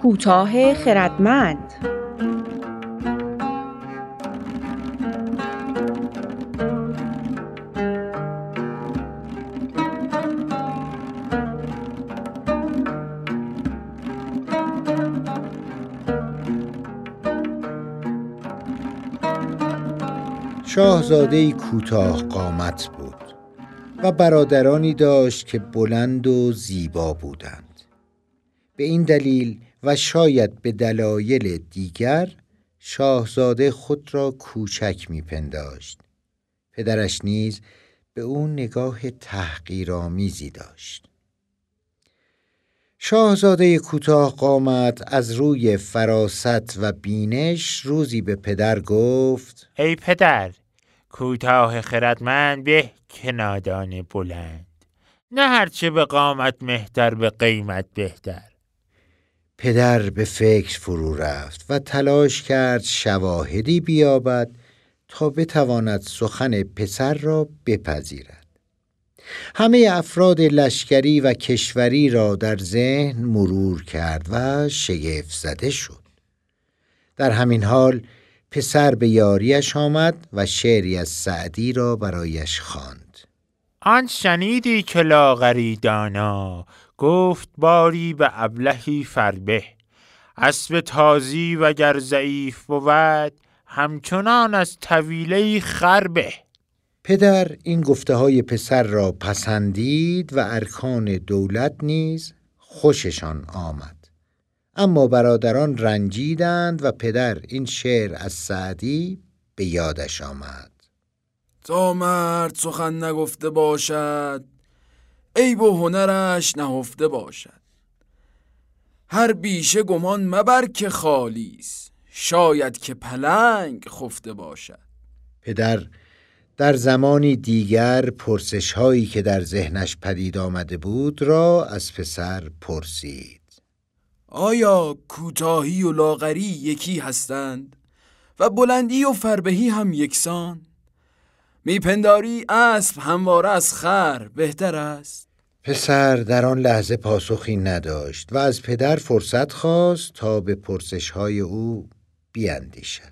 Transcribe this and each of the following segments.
کوتاه خردمند. شاهزاده‌ای کوتاه قامت بود و برادرانی داشت که بلند و زیبا بودند. به این دلیل و شاید به دلایل دیگر شاهزاده خود را کوچک می‌پنداشت. پدرش نیز به او نگاه تحقیرآمیزی داشت. شاهزاده کوتاه قامت از روی فراست و بینش روزی به پدر گفت: ای پدر، کوتاه خردمند به که نادان بلند، نه هرچه به قامت مهتر به قیمت بهتر. پدر به فکر فرو رفت و تلاش کرد شواهدی بیابد تا بتواند سخن پسر را بپذیرد. همه افراد لشکری و کشوری را در ذهن مرور کرد و شگفت زده شد. در همین حال پسر به یاریش آمد و شعری از سعدی را برایش خواند. آن شنیدی که لاغری دانا، گفت باری به ابلهی فربه. اسب تازی و گر ضعیف بود، همچنان از طویله خربه. پدر این گفته های پسر را پسندید و ارکان دولت نیز خوششان آمد. اما برادران رنجیدند و پدر این شعر از سعدی به یادش آمد. تا مرد سخن نگفته باشد، عیب و هنرش نهفته باشد. هر بیشه گمان مبر که خالیست، شاید که پلنگ خفته باشد. پدر در زمانی دیگر پرسش هایی که در ذهنش پدید آمده بود را از پسر پرسید: آیا کوتاهی و لاغری یکی هستند و بلندی و فربهی هم یکسان؟ میپنداری اسب همواره از خر بهتر است؟ پسر در آن لحظه پاسخی نداشت و از پدر فرصت خواست تا به پرسش های او بیاندیشد.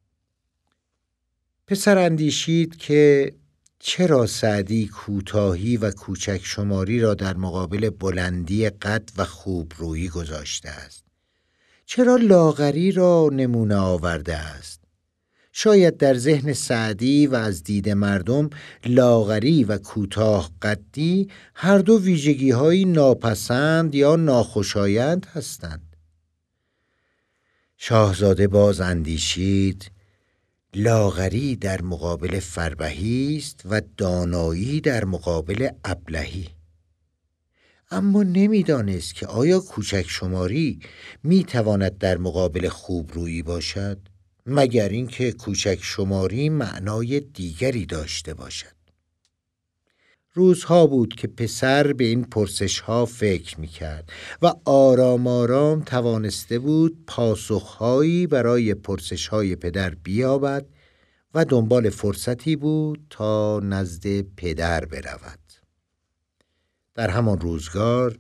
پسر اندیشید که چرا سعدی کوتاهی و کوچک شماری را در مقابل بلندی قد و خوبرویی گذاشته است؟ چرا لاغری را نمونه آورده است؟ شاید در ذهن سعدی و از دید مردم لاغری و کوتاه قدی هر دو ویژگی‌های ناپسند یا ناخوشایند هستند. شاهزاده باز اندیشید: لاغری در مقابل فربهی است و دانایی در مقابل ابلهی. اما نمیدانست که آیا کوچک شماری میتواند در مقابل خوبرویی باشد، مگر اینکه کوچک شماری معنای دیگری داشته باشد. روزها بود که پسر به این پرسش‌ها فکر می‌کرد و آرام آرام توانسته بود پاسخ‌هایی برای پرسش‌های پدر بیابد و دنبال فرصتی بود تا نزد پدر برود. در همان روزگار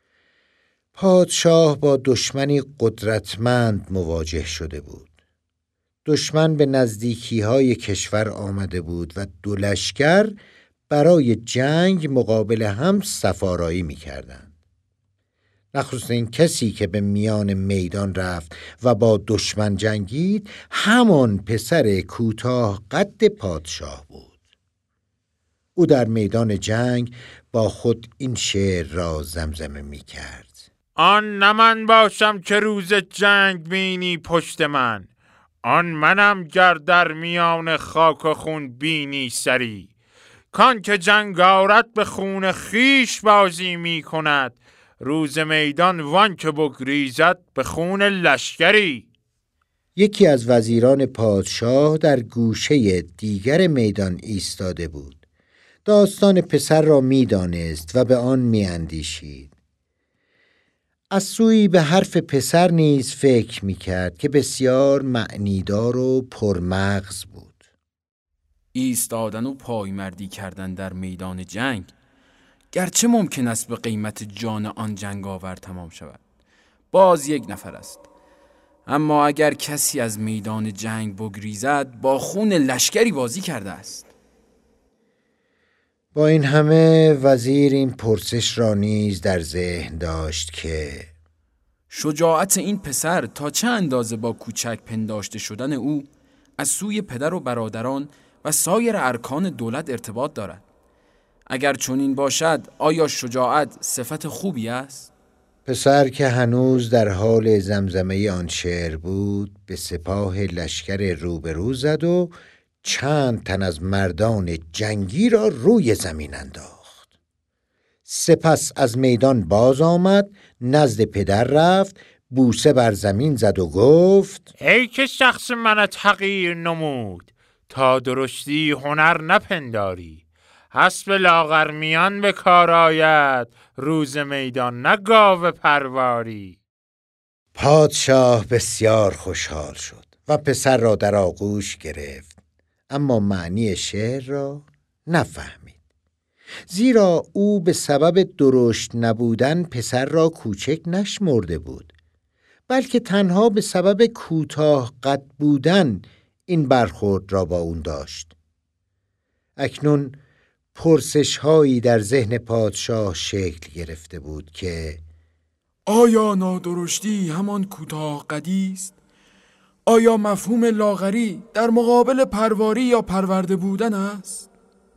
پادشاه با دشمنی قدرتمند مواجه شده بود. دشمن به نزدیکی‌های کشور آمده بود و دو لشکر برای جنگ مقابل هم صفارایی می‌کردند. نخستین کسی که به میان میدان رفت و با دشمن جنگید همان پسر کوتاه قد پادشاه بود. او در میدان جنگ با خود این شعر را زمزمه می‌کرد: آن نه من باشم که روز جنگ بینی پشت من، آن منم گر در میان خاک و خون بینی سری. کان که جنگ آرد به خون خیش بازی می کند، روز میدان وان که بگریزد به خون لشکری. یکی از وزیران پادشاه در گوشه دیگر میدان ایستاده بود. داستان پسر را می دانست و به آن می اندیشید. از سوی به حرف پسر نیز فکر می کرد که بسیار معنیدار و پرمغز بود. ایستادن و پایمردی کردن در میدان جنگ گرچه ممکن است به قیمت جان آن جنگاور تمام شود، باز یک نفر است. اما اگر کسی از میدان جنگ بگریزد با خون لشکری بازی کرده است. با این همه وزیر این پرسش را نیز در ذهن داشت که شجاعت این پسر تا چه اندازه با کوچک پنداشته شدن او از سوی پدر و برادران و سایر ارکان دولت ارتباط دارد. اگر چنین باشد آیا شجاعت صفت خوبی است؟ پسر که هنوز در حال زمزمه آن شعر بود به سپاه لشکر روبرو زد و چند تن از مردان جنگی را روی زمین انداخت. سپس از میدان باز آمد، نزد پدر رفت، بوسه بر زمین زد و گفت ای که شخص من تغییر نمود، تا درشتی هنر نپنداری. حسب لاغر میان به کار آید، روز میدان نه گاو پرواری. پادشاه بسیار خوشحال شد و پسر را در آغوش گرفت، اما معنی شعر را نفهمید، زیرا او به سبب درشت نبودن پسر را کوچک نشمرده بود، بلکه تنها به سبب کوتاه قد بودن این برخورد را با اون داشت. اکنون پرسش هایی در ذهن پادشاه شکل گرفته بود که آیا نادرشتی همان کوتاه قدی است؟ آیا مفهوم لاغری در مقابل پرواری یا پرورده بودن است؟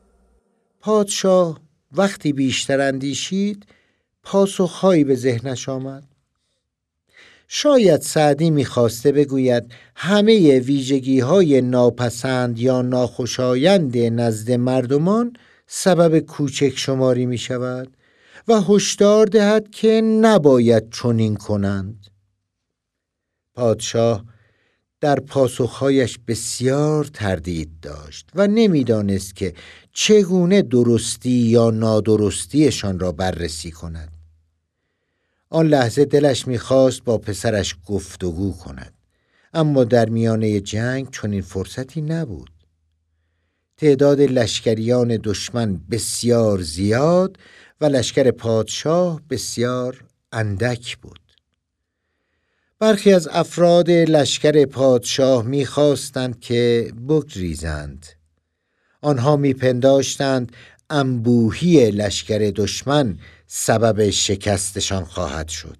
پادشاه وقتی بیشتر اندیشید پاسخهایی به ذهنش آمد. شاید سعدی می‌خواسته بگوید همه ویژگی‌های ناپسند یا ناخوشایند نزد مردمان سبب کوچک شماری می‌شود و هشدار دهد که نباید چنین کنند. پادشاه در پاسخهایش بسیار تردید داشت و نمی‌دانست که چگونه درستی یا نادرستیشان را بررسی کند. آن لحظه دلش می‌خواست با پسرش گفتگو کند، اما در میانه جنگ چنین فرصتی نبود. تعداد لشکریان دشمن بسیار زیاد و لشکر پادشاه بسیار اندک بود. برخی از افراد لشکر پادشاه می‌خواستند که بگریزند. آنها می‌پنداشتند انبوهی لشکر دشمن سبب شکستشان خواهد شد.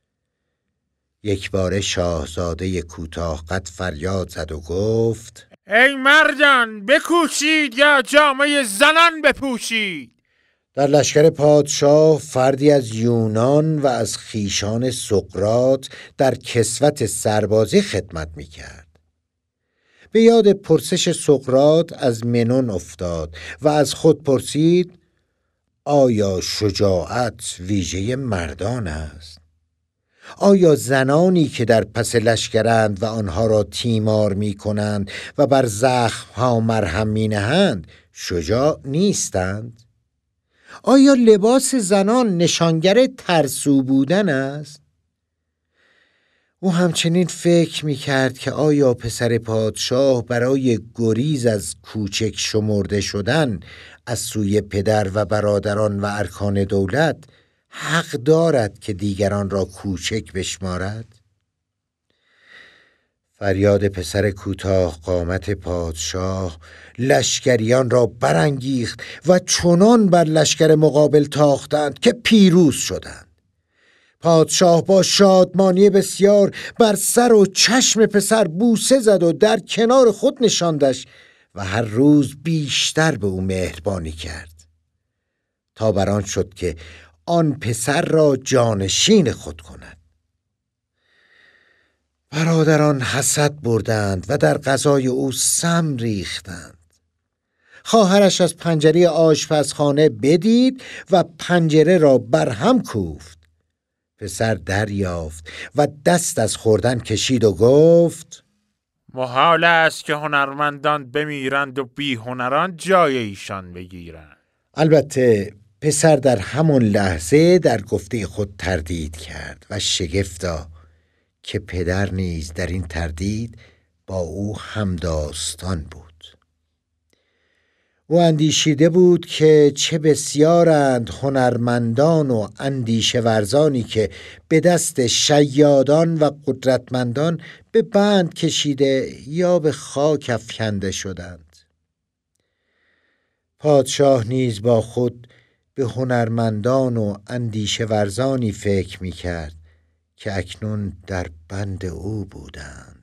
یک بار شاهزاده کوتاه قد فریاد زد و گفت ای مردان، بکوشید یا جامه زنان بپوشید. در لشکر پادشاه فردی از یونان و از خیشان سقراط در کسوت سربازی خدمت می‌کرد. به یاد پرسش سقراط از منون افتاد و از خود پرسید آیا شجاعت ویژه مردان است؟ آیا زنانی که در پس لشکرند و آنها را تیمار می کنند و بر زخمها مرهم می نهند شجاع نیستند؟ آیا لباس زنان نشانگر ترسو بودن است؟ او همچنین فکر می کرد که آیا پسر پادشاه برای گریز از کوچک شمرده شدن از سوی پدر و برادران و ارکان دولت حق دارد که دیگران را کوچک بشمارد؟ فریاد پسر کوتاه قامت پادشاه لشکریان را برانگیخت و چنان بر لشکر مقابل تاختند که پیروز شدند. پادشاه با شادمانی بسیار بر سر و چشم پسر بوسه زد و در کنار خود نشاندش و هر روز بیشتر به او مهربانی کرد تا بران شد که آن پسر را جانشین خود کند. برادران حسد بردند و در غذای او سم ریختند. خواهرش از پنجره آشپزخانه بدید و پنجره را برهم کوفت. پسر دریافت و دست از خوردن کشید و گفت محال است که هنرمندان بمیرند و بی هنران جای ایشان بگیرند. البته پسر در همان لحظه در گفته خود تردید کرد و شگفتا که پدر نیز در این تردید با او همداستان بود. او اندیشیده بود که چه بسیارند هنرمندان و اندیشه ورزانی که به دست شیادان و قدرتمندان به بند کشیده یا به خاک افکنده شدند. پادشاه نیز با خود به هنرمندان و اندیشه ورزانی فکر می کرد که اکنون در بند او بودند.